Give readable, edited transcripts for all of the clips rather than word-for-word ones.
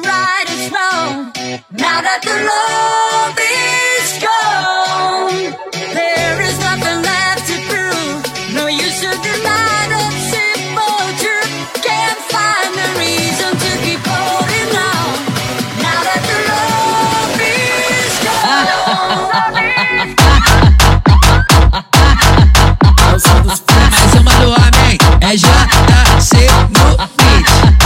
right is wrong. Now that the love is gone, there is nothing left to prove. No use to deny the simple truth. Can't find a reason to keep holding on. Now that the love is gone. Mais uma do homem é JC no beat.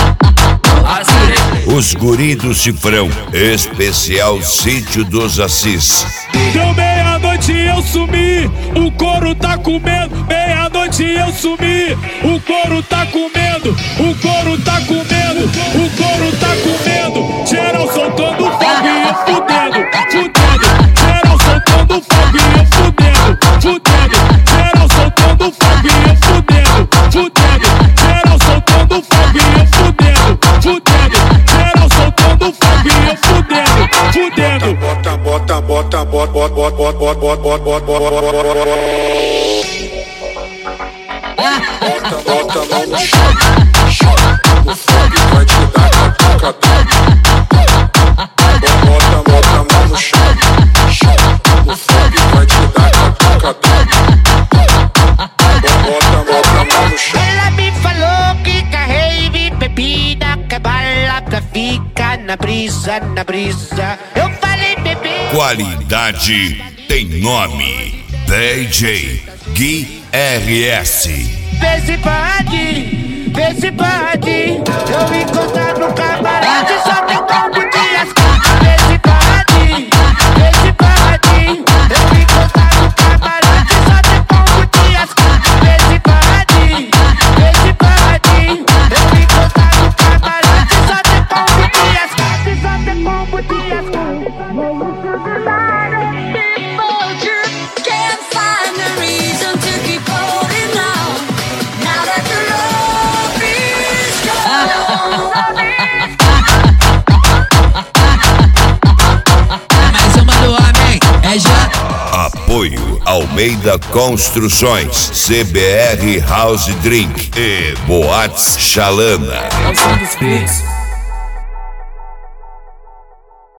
Os guri do Cifrão, especial Sítio dos Assis. Deu meia-noite eu sumi, o couro tá comendo. Meia-noite eu sumi, o couro tá comendo. O couro tá comendo, o couro tá comendo. Geral soltando fogo e eu fudendo, fudendo. Geral soltando fogo e eu fudendo, fudendo. Geral soltando fogo e eu fudendo, fudendo. Geral soltando fogo e eu fudendo, fudendo. Geral soltando fogo e eu fudendo, fudendo. Bota, bota, bota, bota, bota, bota, bota, bota, bota, bota. Bota, bota a mão no chão, o fogo vai te dar catucadão. Bota, bota a mão no chão, o fogo vai te dar catucadão. Bota, bota a mão no chão. Ela me falou que rave, bebida, que bala, que fica na brisa, na brisa. Eu falei, bebê. Qualidade tem nome. DJ Gui RS. Vê se pode, vê se pode. Eu encontrar no camarote só tem combo de ascar. Vê se pode, vê se pode. Eu encontrar no camarote só tem combo de ascar. Vê se pode, vê se pode. Eu encontrar no camarote só tem combo de ascar. Só tem combo de ascar. Can't find a reason to keep holding on. Now that the love is gone. Mais uma do homem é J. Apoio Almeida Construções, CBR House Drink e Boates Xalana. Calção dos Beats.